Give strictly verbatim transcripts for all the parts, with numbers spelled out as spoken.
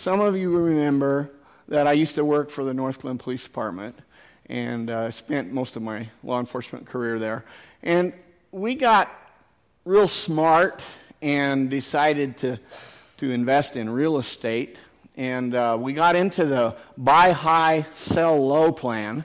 some of you remember that I used to work for the North Glen Police Department, and uh, spent most of my law enforcement career there. And we got real smart and decided to to invest in real estate. And uh, we got into the buy high, sell low plan.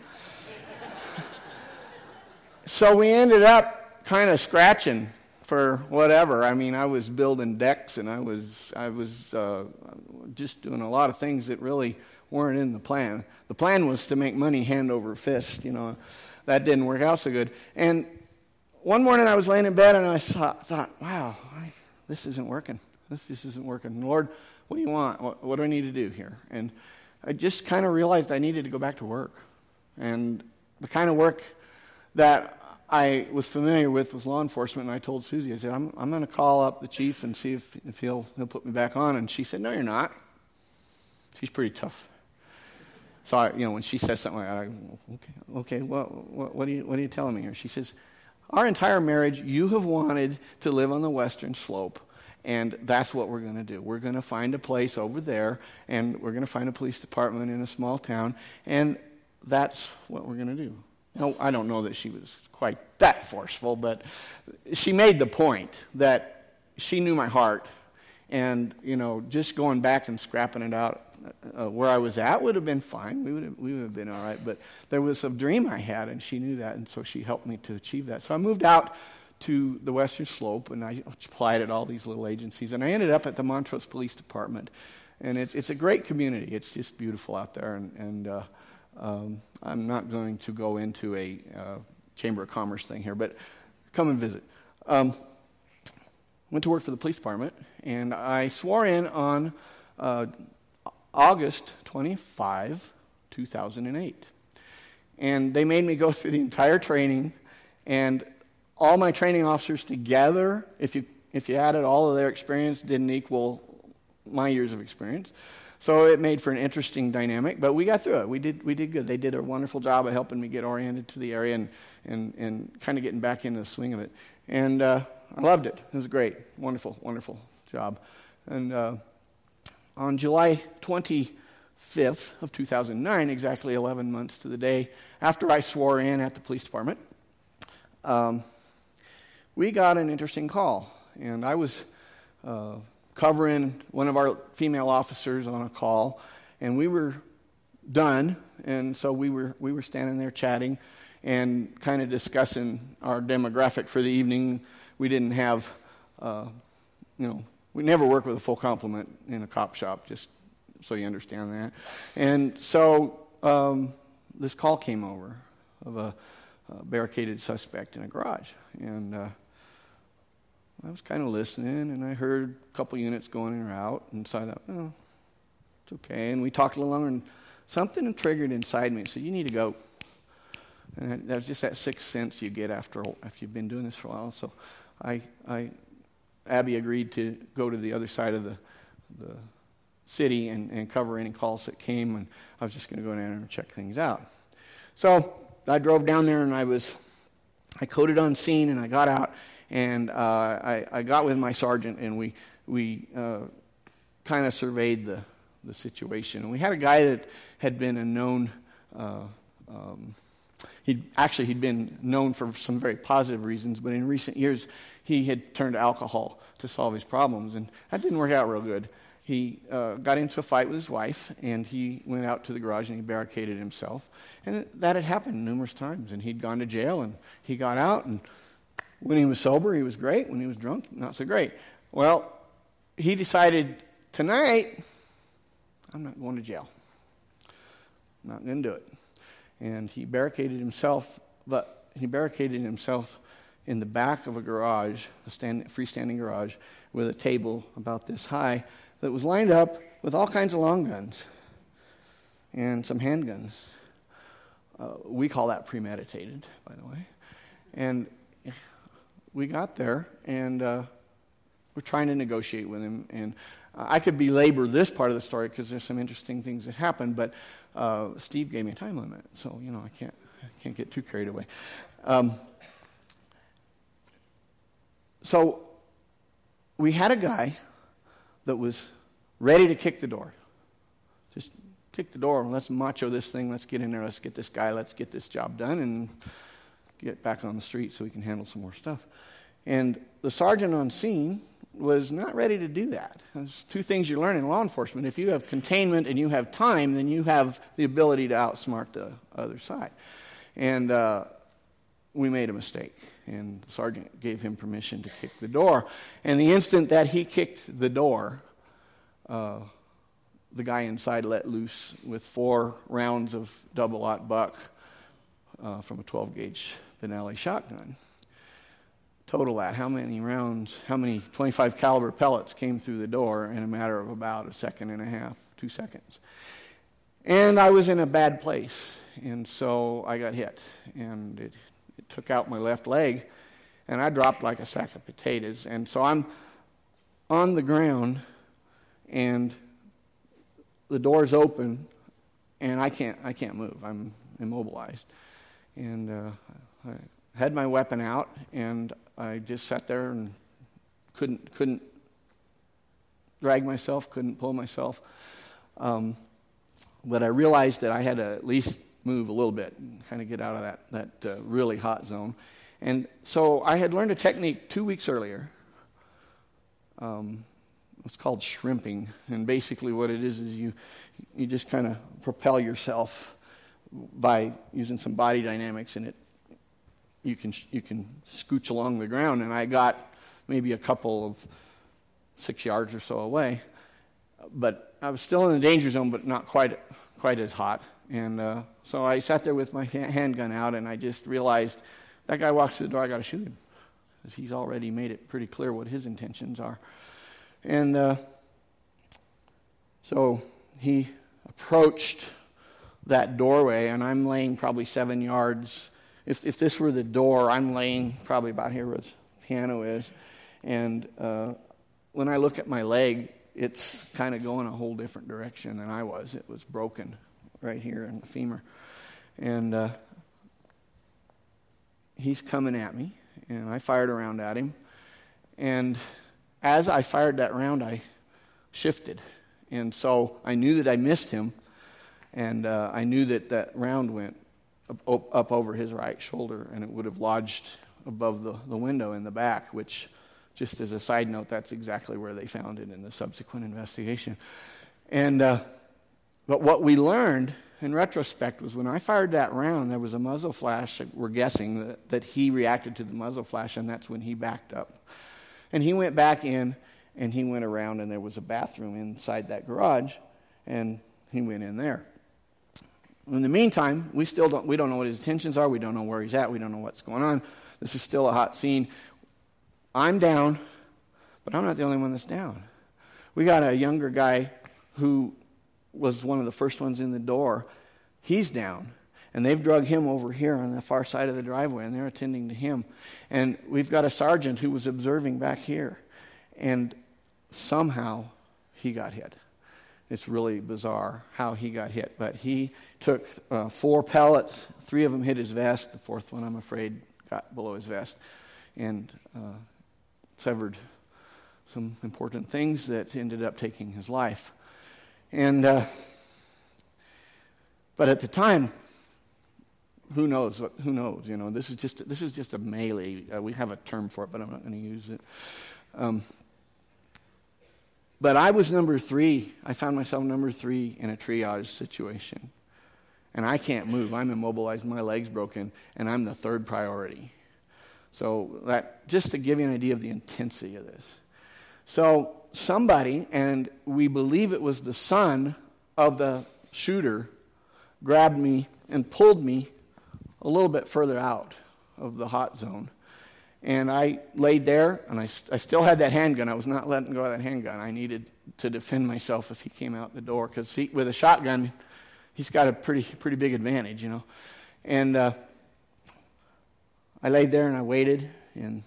So we ended up kind of scratching for whatever. I mean, I was building decks, and I was I was uh, just doing a lot of things that really weren't in the plan. The plan was to make money hand over fist. You know, that didn't work out so good. And one morning I was laying in bed, and I thought, thought wow, I, this isn't working. This just isn't working. Lord, what do you want? What, what do I need to do here? And I just kind of realized I needed to go back to work. And the kind of work that I was familiar with was law enforcement, and I told Susie, I said, I'm, I'm going to call up the chief and see if, if he'll, he'll put me back on. And she said, no, you're not. She's pretty tough. So, I, you know, when she says something like that, I, okay, okay, what, what, what, are you, what are you telling me here? She says, our entire marriage, you have wanted to live on the western slope, and that's what we're going to do. We're going to find a place over there, and we're going to find a police department in a small town, and that's what we're going to do. No, I don't know that she was quite that forceful, but she made the point that she knew my heart, and, you know, just going back and scrapping it out uh, where I was at would have been fine. We would have, we would have been all right, but there was a dream I had, and she knew that, and so she helped me to achieve that. So I moved out to the western slope, and I applied at all these little agencies, and I ended up at the Montrose Police Department, and it's it's a great community. It's just beautiful out there, and, and uh, um, I'm not going to go into a uh, Chamber of Commerce thing here, but come and visit. Um, went to work for the police department, and I swore in on uh, August twenty-fifth, two thousand eight, and they made me go through the entire training, and all my training officers together, if you if you added all of their experience, didn't equal my years of experience. So it made for an interesting dynamic, but we got through it. We did we did good. They did a wonderful job of helping me get oriented to the area and and, and kind of getting back into the swing of it. And uh, I loved it. It was great. Wonderful, wonderful job. And uh, on July twenty-fifth of two thousand nine, exactly eleven months to the day after I swore in at the police department, um, we got an interesting call, and I was uh, covering one of our female officers on a call, and we were done, and so we were we were standing there chatting and kind of discussing our demographic for the evening. We didn't have, uh, you know, we never work with a full complement in a cop shop, just so you understand that. And so um, this call came over of a, a barricaded suspect in a garage, and uh, I was kind of listening, and I heard a couple units going in or out, and so I thought, oh, it's okay. And we talked a little longer, and something triggered inside me and said, you need to go. And that was just that sixth sense you get after after you've been doing this for a while. So I, I Abby agreed to go to the other side of the the city and, and cover any calls that came, and I was just going to go down there and check things out. So I drove down there, and I was, I coded on scene, and I got out, and uh, I, I got with my sergeant, and we we uh, kind of surveyed the, the situation. And we had a guy that had been a known, uh, um, he'd actually he'd been known for some very positive reasons, but in recent years he had turned to alcohol to solve his problems, and that didn't work out real good. He uh, got into a fight with his wife, and he went out to the garage and he barricaded himself. And that had happened numerous times, and he'd gone to jail, and he got out, and when he was sober, he was great. When he was drunk, not so great. Well, he decided, tonight, I'm not going to jail. I'm not going to do it. And he barricaded himself, but he barricaded himself in the back of a garage, a stand, freestanding garage, with a table about this high that was lined up with all kinds of long guns and some handguns. Uh, we call that premeditated, by the way. And we got there, and uh, we're trying to negotiate with him. And uh, I could belabor this part of the story because there's some interesting things that happened, but uh, Steve gave me a time limit, so you know I can't I can't get too carried away. Um, so we had a guy that was ready to kick the door. kick the door. Let's macho this thing. Let's get in there. Let's get this guy. Let's get this job done and get back on the street so we can handle some more stuff. And the sergeant on scene was not ready to do that. There's two things you learn in law enforcement. If you have containment and you have time, then you have the ability to outsmart the other side. And uh, we made a mistake. And the sergeant gave him permission to kick the door. And the instant that he kicked the door, uh, the guy inside let loose with four rounds of double-aught buck uh, from a twelve gauge Benelli shotgun. Total that, how many rounds, how many twenty-five caliber pellets came through the door in a matter of about a second and a half, two seconds. And I was in a bad place, and so I got hit, and it, it took out my left leg, and I dropped like a sack of potatoes. And so I'm on the ground, and the door's open, and I can't I can't move. I'm immobilized. And uh, I had my weapon out, and I just sat there and couldn't couldn't drag myself, couldn't pull myself. Um, but I realized that I had to at least move a little bit and kind of get out of that, that uh, really hot zone. And so I had learned a technique two weeks earlier. Um, it's called shrimping. And basically what it is is you, you just kind of propel yourself by using some body dynamics, and it you can you can scooch along the ground. And I got maybe a couple of six yards or so away, but I was still in the danger zone, but not quite quite as hot. And uh, so I sat there with my handgun out, and I just realized that guy walks through the door, I got to shoot him, because he's already made it pretty clear what his intentions are. And uh, so he approached that doorway, and I'm laying probably seven yards. If if this were the door, I'm laying probably about here where the piano is. And uh, when I look at my leg, it's kind of going a whole different direction than I was. It was broken right here in the femur. And uh, he's coming at me, and I fired a round at him. And as I fired that round, I shifted. And so I knew that I missed him, and uh, I knew that that round went up, up over his right shoulder, and it would have lodged above the, the window in the back, which, just as a side note, that's exactly where they found it in the subsequent investigation. And uh, but what we learned in retrospect was when I fired that round, there was a muzzle flash. We're guessing that, that he reacted to the muzzle flash, and that's when he backed up. And he went back in, and he went around, and there was a bathroom inside that garage, and he went in there. In the meantime, we still don't we don't know what his intentions are. We don't know where he's at. We don't know what's going on. This is still a hot scene. I'm down, but I'm not the only one that's down. We got a younger guy who was one of the first ones in the door. He's down, and they've drug him over here on the far side of the driveway, and they're attending to him. And we've got a sergeant who was observing back here, and somehow he got hit. It's really bizarre how he got hit, but he took uh, four pellets. Three of them hit his vest. The fourth one, I'm afraid, got below his vest and uh, severed some important things that ended up taking his life. And uh, but at the time, who knows? What, who knows? You know, this is just this is just a melee. Uh, we have a term for it, but I'm not going to use it. Um, But I was number three. I found myself number three in a triage situation. And I can't move. I'm immobilized. My leg's broken. And I'm the third priority. So that just to give you an idea of the intensity of this. So somebody, and we believe it was the son of the shooter, grabbed me and pulled me a little bit further out of the hot zone. And I laid there, and I, I still had that handgun. I was not letting go of that handgun. I needed to defend myself if he came out the door, because with a shotgun, he's got a pretty pretty big advantage, you know. And uh, I laid there, and I waited, and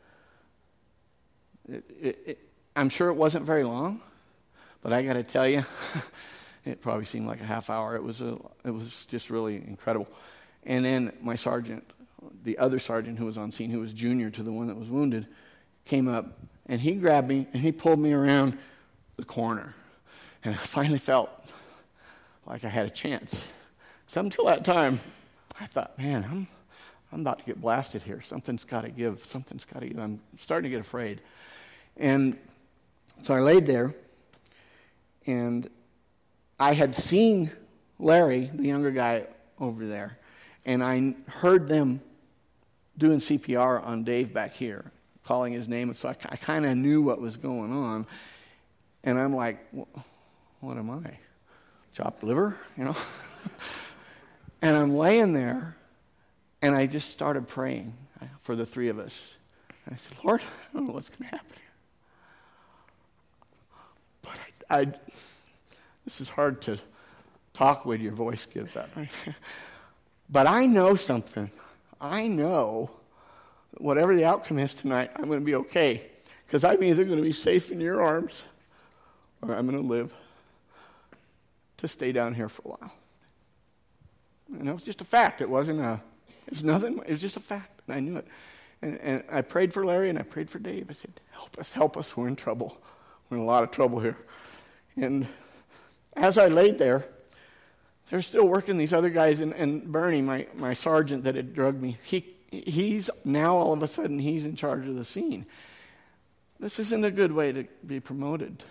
it, it, it, I'm sure it wasn't very long, but I got to tell you, it probably seemed like a half hour. It was a, it was just really incredible. And then my sergeant, the other sergeant who was on scene, who was junior to the one that was wounded, came up, and he grabbed me, and he pulled me around the corner. And I finally felt like I had a chance. So until that time, I thought, man, I'm I'm about to get blasted here. Something's got to give. Something's got to give. I'm starting to get afraid. And so I laid there, and I had seen Larry, the younger guy, over there, and I heard them doing C P R on Dave back here, calling his name, and so I, I kind of knew what was going on, and I'm like, what am I, chopped liver, you know? And I'm laying there, and I just started praying for the three of us. And I said, Lord, I don't know what's going to happen here. But I, I, this is hard to talk when your voice gives out. Right? But I know something. I know that whatever the outcome is tonight, I'm going to be okay. Because I'm either going to be safe in your arms or I'm going to live to stay down here for a while. And it was just a fact. It wasn't a, it was nothing. It was just a fact. And I knew it. And, and I prayed for Larry and I prayed for Dave. I said, help us, help us. We're in trouble. We're in a lot of trouble here. And as I laid there, they're still working, these other guys, and, and Bernie, my, my sergeant that had drugged me, he he's now all of a sudden he's in charge of the scene. This isn't a good way to be promoted.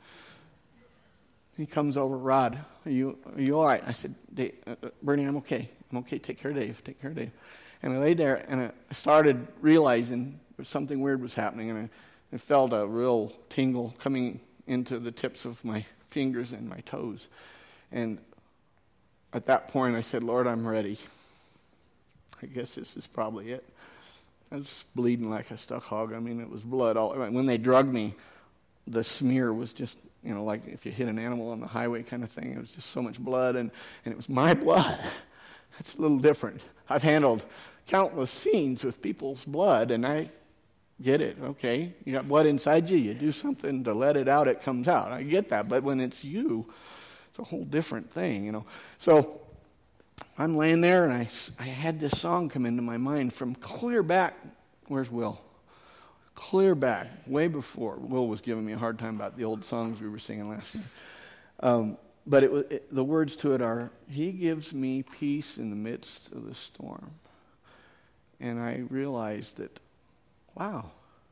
He comes over, Rod, are you are you all right? I said, Dave, uh, Bernie, I'm okay. I'm okay. Take care of Dave. Take care of Dave. And I laid there, and I started realizing something weird was happening, and I, I felt a real tingle coming into the tips of my fingers and my toes. And at that point, I said, Lord, I'm ready. I guess this is probably it. I was bleeding like a stuck hog. I mean, it was blood all. When they drugged me, the smear was just, you know, like if you hit an animal on the highway kind of thing. It was just so much blood, and, and it was my blood. That's a little different. I've handled countless scenes with people's blood, and I get it. Okay, you got blood inside you. You do something to let it out, it comes out. I get that. But when it's you, it's a whole different thing, you know. So I'm laying there, and I, I had this song come into my mind from clear back. Where's Will? Clear back, way before. Will was giving me a hard time about the old songs we were singing last night. Um, but it was, it, the words to it are, He gives me peace in the midst of the storm. And I realized that, wow,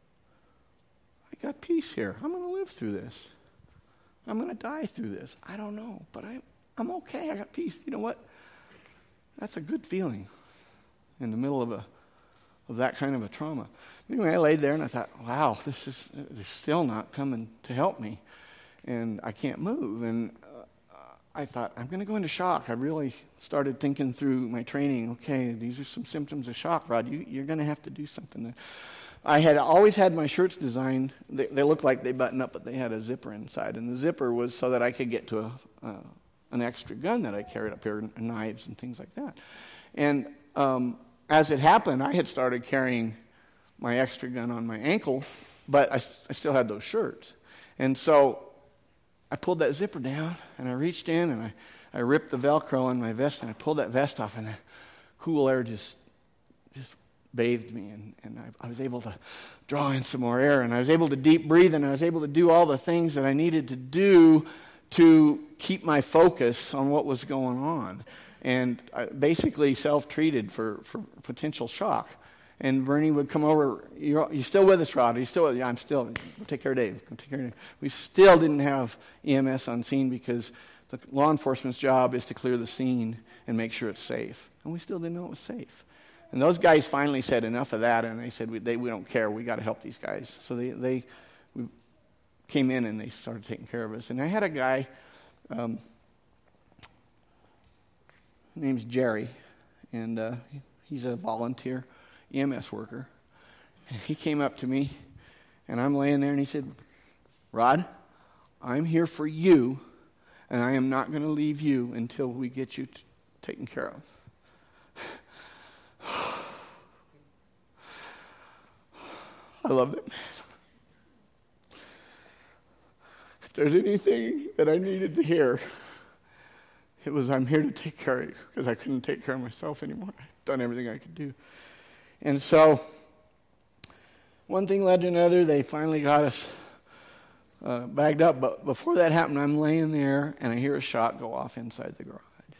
I got peace here. I'm going to live through this. I'm going to die through this. I don't know, but I, I'm okay. I got peace. You know what? That's a good feeling in the middle of a of that kind of a trauma. Anyway, I laid there and I thought, wow, this is they're still not coming to help me, and I can't move. And uh, I thought, I'm going to go into shock. I really started thinking through my training. Okay, these are some symptoms of shock, Rod. You, you're going to have to do something. I had always had my shirts designed. They, they looked like they button up, but they had a zipper inside. And the zipper was so that I could get to a, uh, an extra gun that I carried up here, and knives and things like that. And um, as it happened, I had started carrying my extra gun on my ankle, but I, I still had those shirts. And so I pulled that zipper down, and I reached in, and I, I ripped the Velcro on my vest, and I pulled that vest off, and the cool air just just bathed me, and, and I, I was able to draw in some more air, and I was able to deep breathe, and I was able to do all the things that I needed to do to keep my focus on what was going on. And I basically self-treated for, for potential shock. And Bernie would come over, you you still with us, Rod? Are you still with us? Yeah, I'm still. Go take care of Dave. Go take care of Dave. We still didn't have E M S on scene because the law enforcement's job is to clear the scene and make sure it's safe. And we still didn't know it was safe. And those guys finally said enough of that, and they said, we, they, we don't care. We got to help these guys. So they, they we came in, and they started taking care of us. And I had a guy, um, his name's Jerry, and uh, he's a volunteer E M S worker. And he came up to me, and I'm laying there, and he said, Rod, I'm here for you, and I am not going to leave you until we get you t- taken care of. I loved it. If there's anything that I needed to hear, it was, I'm here to take care of you, because I couldn't take care of myself anymore. I'd done everything I could do. And so, one thing led to another. They finally got us uh, bagged up. But before that happened, I'm laying there, and I hear a shot go off inside the garage.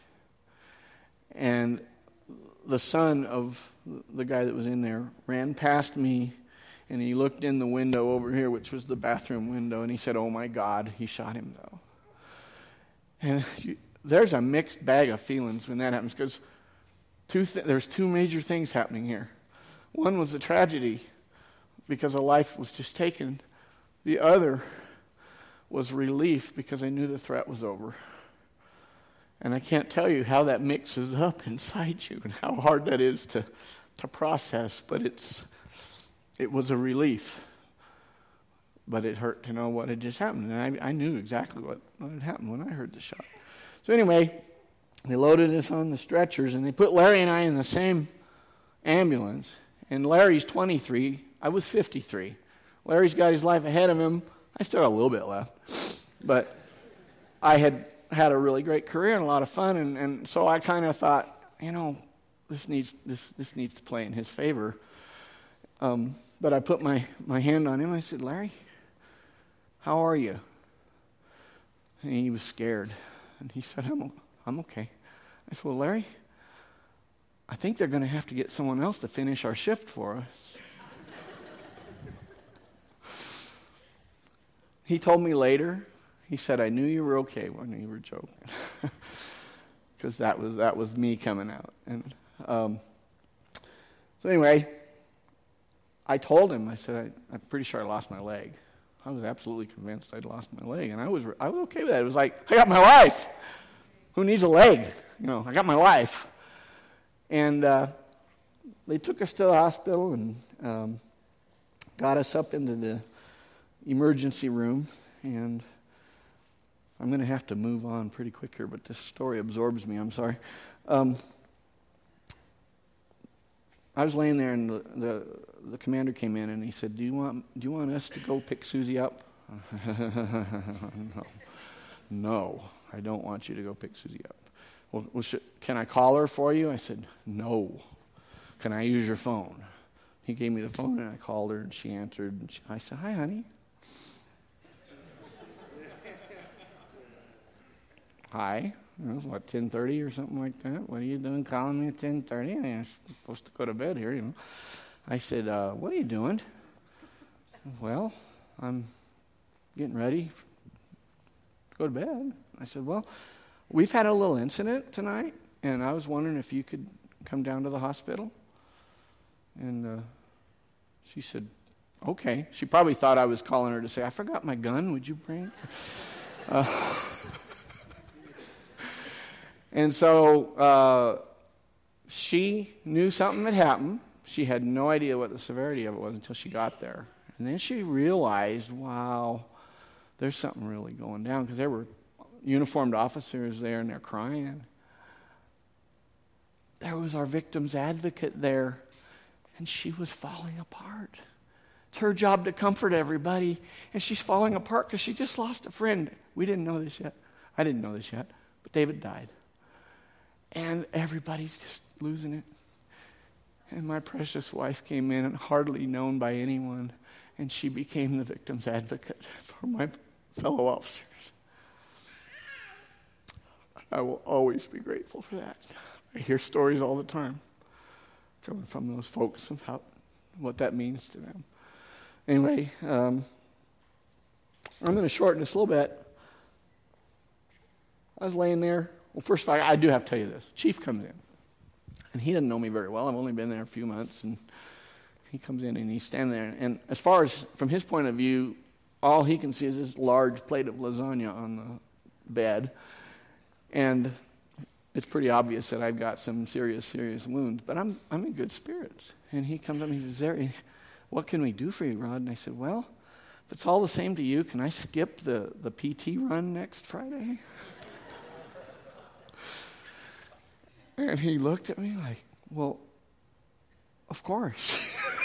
And the son of the guy that was in there ran past me, and he looked in the window over here, which was the bathroom window, and he said, "Oh my God, he shot him though." And you, there's a mixed bag of feelings when that happens, because two th- there's two major things happening here. One was a tragedy because a life was just taken. The other was relief because I knew the threat was over. And I can't tell you how that mixes up inside you and how hard that is to, to process, but it's it was a relief. But it hurt to know what had just happened. And I, I knew exactly what, what had happened when I heard the shot. So anyway, they loaded us on the stretchers, and they put Larry and I in the same ambulance. And Larry's twenty-three. I was fifty-three. Larry's got his life ahead of him. I still got a little bit left. But I had had a really great career and a lot of fun, and, and so I kind of thought, you know, this needs this this needs to play in his favor. Um, but I put my, my hand on him. I said, "Larry, how are you?" And he was scared. And he said, I'm, I'm okay. I said, "Well, Larry, I think they're going to have to get someone else to finish our shift for us." He told me later, he said, "I knew you were okay when you were joking." Because that was that was me coming out. And um, so anyway, I told him, I said, I, I'm pretty sure I lost my leg. I was absolutely convinced I'd lost my leg. And I was I was okay with that. It was like, I got my life. Who needs a leg? You know, I got my life. And uh, they took us to the hospital and um, got us up into the emergency room. And I'm going to have to move on pretty quick here, but this story absorbs me. I'm sorry. Um, I was laying there, and the, the the commander came in, and he said, "Do you want do you want us to go pick Susie up?" no, no, I don't want you to go pick Susie up. Well, well should, can I call her for you? I said, "No." Can I use your phone? He gave me the phone, and I called her, and she answered. And she, I said, "Hi, honey." Hi. It was, what, ten thirty or something like that? "What are you doing calling me at ten thirty? I'm supposed to go to bed here, you know." I said, uh, "What are you doing?" "Well, I'm getting ready to go to bed." I said, "Well, we've had a little incident tonight, and I was wondering if you could come down to the hospital." And uh, she said, "Okay." She probably thought I was calling her to say, "I forgot my gun. Would you bring it?" uh, And so uh, she knew something had happened. She had no idea what the severity of it was until she got there. And then she realized, wow, there's something really going down, because there were uniformed officers there, and they're crying. There was our victim's advocate there, and she was falling apart. It's her job to comfort everybody, and she's falling apart because she just lost a friend. We didn't know this yet. I didn't know this yet, but David died. And everybody's just losing it. And my precious wife came in, and hardly known by anyone, and she became the victim's advocate for my fellow officers. I will always be grateful for that. I hear stories all the time coming from those folks about what that means to them. Anyway, um, I'm going to shorten this a little bit. I was laying there. Well, first of all, I do have to tell you this. Chief comes in, and he doesn't know me very well. I've only been there a few months, and he comes in, and he's standing there. And as far as, from his point of view, all he can see is this large plate of lasagna on the bed. And it's pretty obvious that I've got some serious, serious wounds, but I'm I'm in good spirits. And he comes up and he says, "There, what can we do for you, Rod?" And I said, "Well, if it's all the same to you, can I skip the, the P T run next Friday?" And he looked at me like, "Well, of course."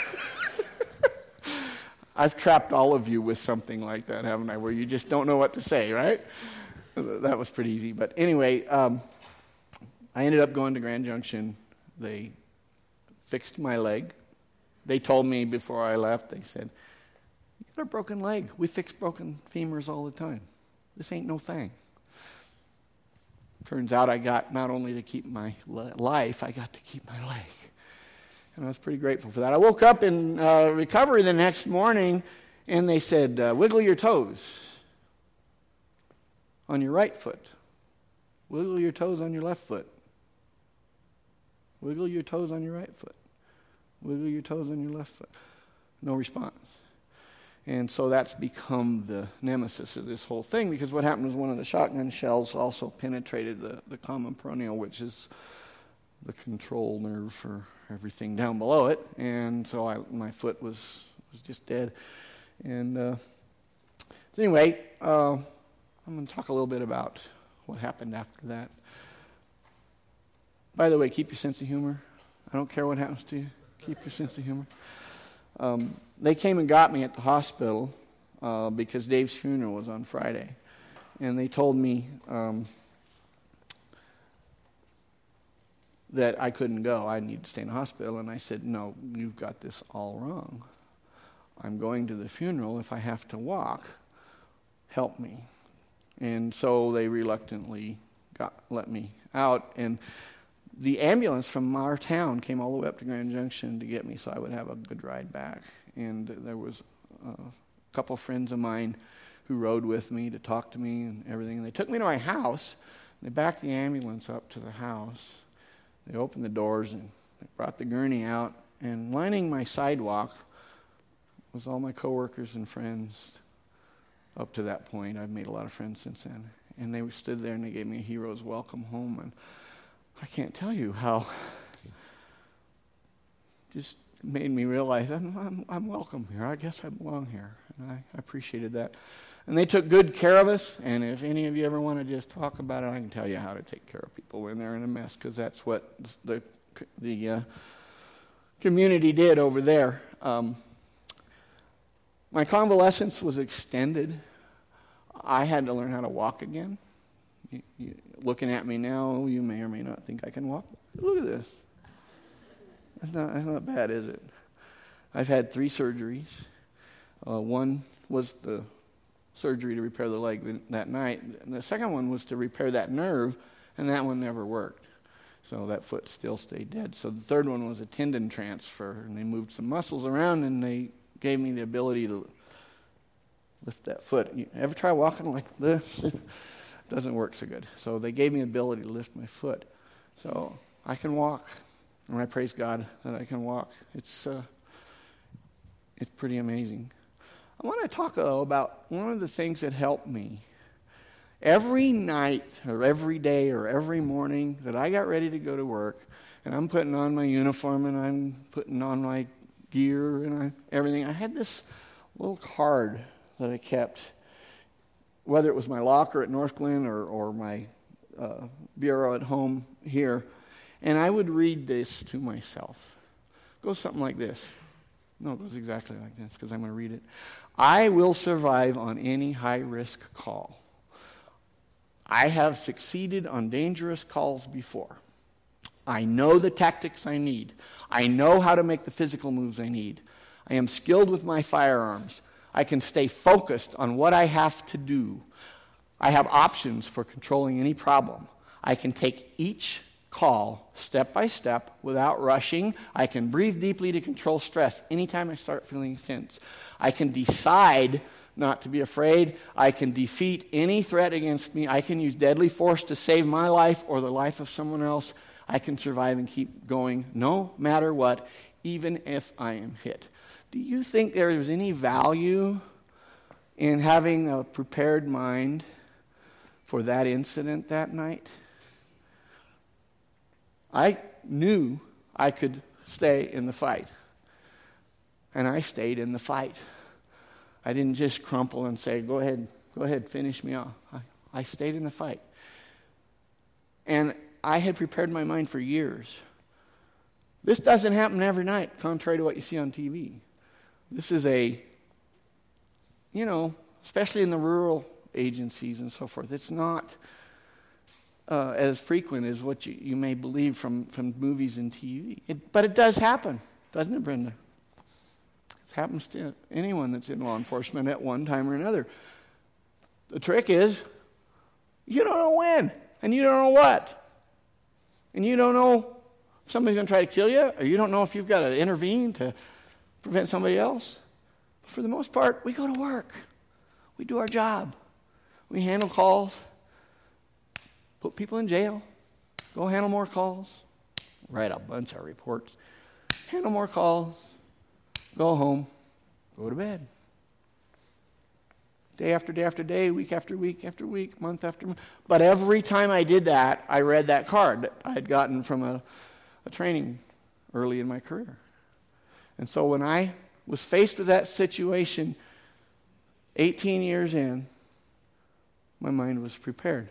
I've trapped all of you with something like that, haven't I, where you just don't know what to say, right? That was pretty easy. But anyway, um, I ended up going to Grand Junction. They fixed my leg. They told me before I left, they said, got a broken leg. We fix broken femurs all the time. This ain't no thing. Turns out I got not only to keep my life, I got to keep my leg. And I was pretty grateful for that. I woke up in uh, recovery the next morning, and they said, uh, wiggle your toes on your right foot. Wiggle your toes on your left foot. Wiggle your toes on your right foot. Wiggle your toes on your left foot. No response. And so that's become the nemesis of this whole thing, because what happened was one of the shotgun shells also penetrated the, the common peroneal, which is the control nerve for everything down below it. And so I, my foot was, was just dead. And uh, so anyway, uh, I'm going to talk a little bit about what happened after that. By the way, keep your sense of humor. I don't care what happens to you. Keep your sense of humor. Um, they came and got me at the hospital uh, because Dave's funeral was on Friday. And they told me um, that I couldn't go. I need to stay in the hospital. And I said, no, you've got this all wrong. I'm going to the funeral. If I have to walk, help me. And so they reluctantly got let me out. And the ambulance from our town came all the way up to Grand Junction to get me so I would have a good ride back. And there was a couple friends of mine who rode with me to talk to me and everything. And they took me to my house. They backed the ambulance up to the house. They opened the doors and they brought the gurney out. And lining my sidewalk was all my coworkers and friends up to that point. I've made a lot of friends since then. And they stood there and they gave me a hero's welcome home. And I can't tell you how just made me realize I'm, I'm, I'm welcome here. I guess I belong here. And I, I appreciated that. And they took good care of us. And if any of you ever want to just talk about it, I can tell you how to take care of people when they're in a mess, because that's what the, the uh, community did over there. Um, my convalescence was extended. I had to learn how to walk again. You, you, looking at me now, you may or may not think I can walk. Look at this. That's not, that's not bad, is it? I've had three surgeries. Uh, one was the surgery to repair the leg th- that night. And the second one was to repair that nerve, and that one never worked. So that foot still stayed dead. So the third one was a tendon transfer, and they moved some muscles around, and they gave me the ability to lift that foot. You ever try walking like this? Doesn't work so good. So they gave me the ability to lift my foot. So I can walk. And I praise God that I can walk. It's uh, it's pretty amazing. I want to talk though about one of the things that helped me. Every night or every day or every morning that I got ready to go to work, and I'm putting on my uniform and I'm putting on my gear and I, everything, I had this little card that I kept, whether it was my locker at Northglenn or, or my uh, bureau at home here, and I would read this to myself. It goes something like this. No, it goes exactly like this, because I'm going to read it. I will survive on any high-risk call. I have succeeded on dangerous calls before. I know the tactics I need. I know how to make the physical moves I need. I am skilled with my firearms. I can stay focused on what I have to do. I have options for controlling any problem. I can take each call step by step without rushing. I can breathe deeply to control stress anytime I start feeling tense. I can decide not to be afraid. I can defeat any threat against me. I can use deadly force to save my life or the life of someone else. I can survive and keep going no matter what, even if I am hit. Do you think there is any value in having a prepared mind for that incident that night? I knew I could stay in the fight. And I stayed in the fight. I didn't just crumple and say, go ahead, go ahead, finish me off. I, I stayed in the fight. And I had prepared my mind for years. This doesn't happen every night, contrary to what you see on T V. This is a, you know, especially in the rural agencies and so forth, it's not uh, as frequent as what you, you may believe from, from movies and T V. It, but it does happen, doesn't it, Brenda? It's Happens to anyone that's in law enforcement at one time or another. The trick is, you don't know when, and you don't know what. And you don't know if somebody's going to try to kill you, or you don't know if you've got to intervene to prevent somebody else. But for the most part, we go to work. We do our job. We handle calls, put people in jail, go handle more calls, write a bunch of reports, handle more calls, go home, go to bed. Day after day after day, week after week after week, month after month. But every time I did that, I read that card that I had gotten from a, a training early in my career. And so when I was faced with that situation eighteen years in, my mind was prepared.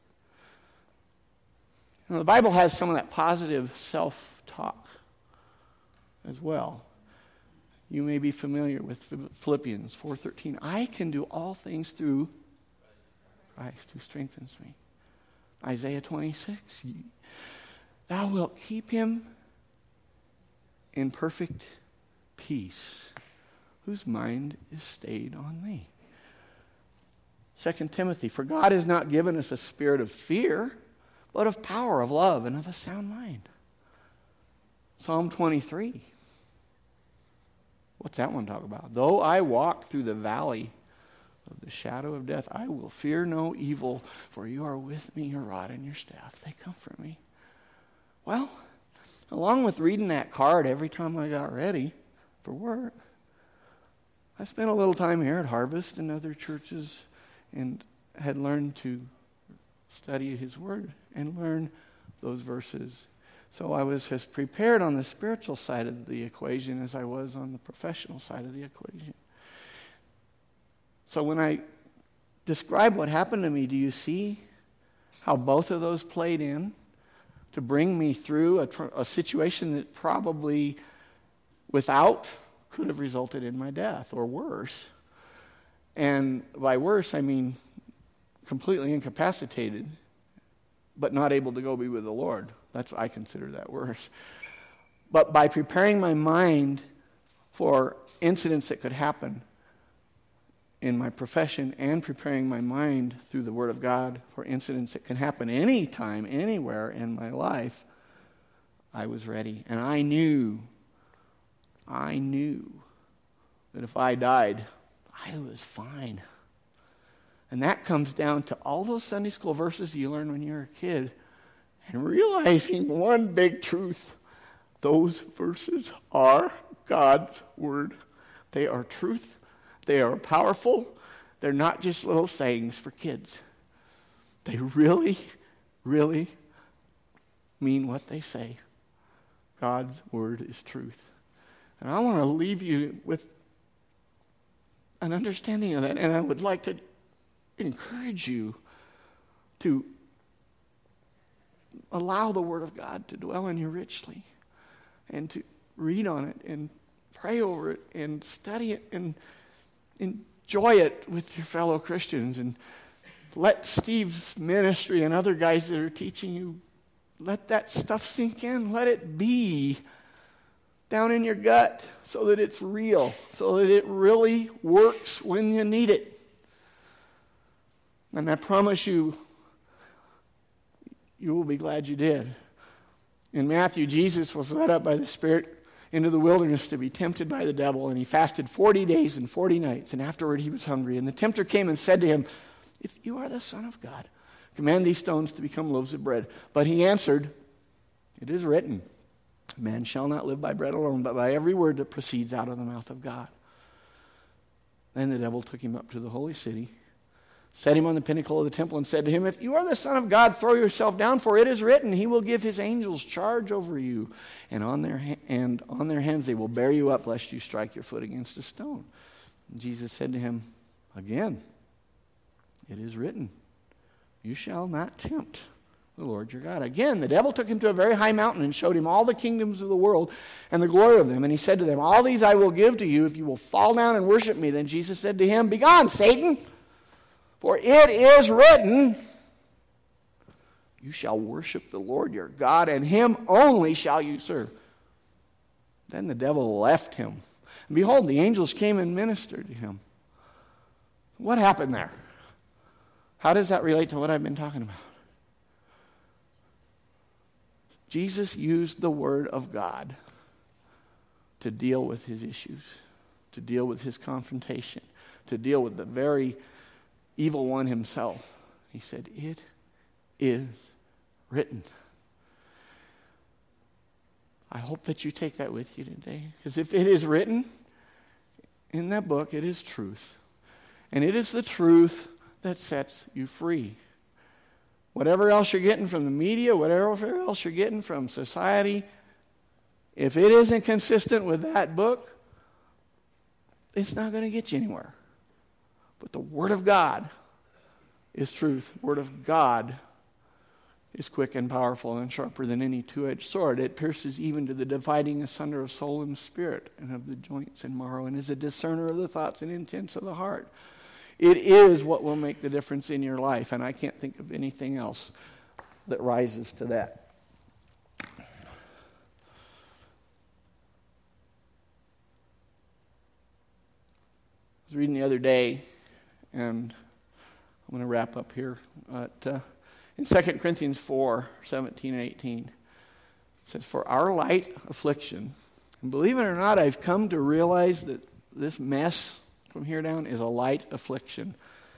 Now, the Bible has some of that positive self-talk as well. You may be familiar with Philippians four thirteen. I can do all things through Christ who strengthens me. Isaiah twenty-six. Thou wilt keep him in perfect peace, whose mind is stayed on thee. Second Timothy. For God has not given us a spirit of fear, but of power, of love, and of a sound mind. Psalm twenty-three. What's that one talk about? Though I walk through the valley of the shadow of death, I will fear no evil, for you are with me, your rod and your staff. They comfort me. Well, along with reading that card every time I got ready for work, I spent a little time here at Harvest and other churches and had learned to study His Word and learn those verses. So I was as prepared on the spiritual side of the equation as I was on the professional side of the equation. So when I describe what happened to me, do you see how both of those played in to bring me through a, tr- a situation that probably without could have resulted in my death or worse? And by worse, I mean completely incapacitated, but not able to go be with the Lord. That's what I consider that worse. But by preparing my mind for incidents that could happen in my profession and preparing my mind through the Word of God for incidents that can happen anytime, anywhere in my life, I was ready. And I knew, I knew that if I died, I was fine. And that comes down to all those Sunday school verses you learned when you were a kid and realizing one big truth. Those verses are God's Word. They are truth. They are powerful. They're not just little sayings for kids. They really, really mean what they say. God's Word is truth. And I want to leave you with an understanding of that. And I would like to encourage you to allow the Word of God to dwell in you richly and to read on it and pray over it and study it and enjoy it with your fellow Christians, and let Steve's ministry and other guys that are teaching you, let that stuff sink in. Let it be down in your gut so that it's real, so that it really works when you need it. And I promise you, you will be glad you did. In Matthew, Jesus was led up by the Spirit into the wilderness to be tempted by the devil, and he fasted forty days and forty nights, and afterward he was hungry. And the tempter came and said to him, if you are the Son of God, command these stones to become loaves of bread. But he answered, it is written, man shall not live by bread alone, but by every word that proceeds out of the mouth of God. Then the devil took him up to the holy city, set him on the pinnacle of the temple, and said to him, if you are the Son of God, throw yourself down, for it is written, he will give his angels charge over you, and on their ha- and on their hands they will bear you up, lest you strike your foot against a stone. And Jesus said to him, again, it is written, you shall not tempt the Lord your God. Again, the devil took him to a very high mountain and showed him all the kingdoms of the world and the glory of them. And he said to them, all these I will give to you if you will fall down and worship me. Then Jesus said to him, begone, Satan, for it is written, you shall worship the Lord your God, and him only shall you serve. Then the devil left him, And behold, the angels came and ministered to him. What happened there? How does that relate to what I've been talking about? Jesus used the Word of God to deal with his issues, to deal with his confrontation, to deal with the very evil one himself. He said, "It is written." I hope that you take that with you today. Because if it is written in that book, it is truth. And it is the truth that sets you free. Whatever else you're getting from the media, whatever else you're getting from society, if it isn't consistent with that book, it's not going to get you anywhere. But the Word of God is truth. The Word of God is quick and powerful and sharper than any two-edged sword. It pierces even to the dividing asunder of soul and spirit and of the joints and marrow, and is a discerner of the thoughts and intents of the heart. It is what will make the difference in your life, and I can't think of anything else that rises to that. I was reading the other day, and I'm going to wrap up here. But, uh, in Second Corinthians four, seventeen and eighteen, it says, "For our light affliction," and believe it or not, I've come to realize that this mess from here down is a light affliction.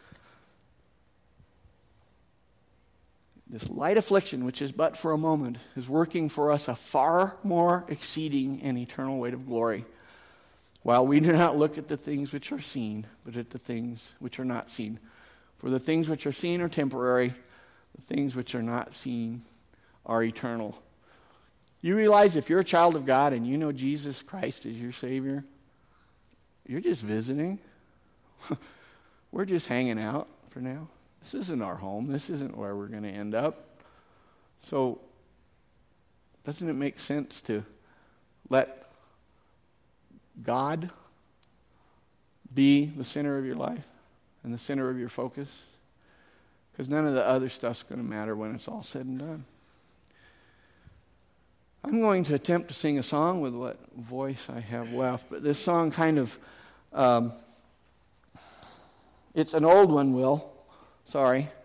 This light affliction, which is but for a moment, is working for us a far more exceeding and eternal weight of glory, while we do not look at the things which are seen, but at the things which are not seen. For the things which are seen are temporary, the things which are not seen are eternal. You realize if you're a child of God and you know Jesus Christ as your Savior, you're just visiting. We're just hanging out for now. This isn't our home. This isn't where we're going to end up. So, doesn't it make sense to let God be the center of your life and the center of your focus? Because none of the other stuff's going to matter when it's all said and done. I'm going to attempt to sing a song with what voice I have left, but this song kind of, um, it's an old one, Will. Sorry.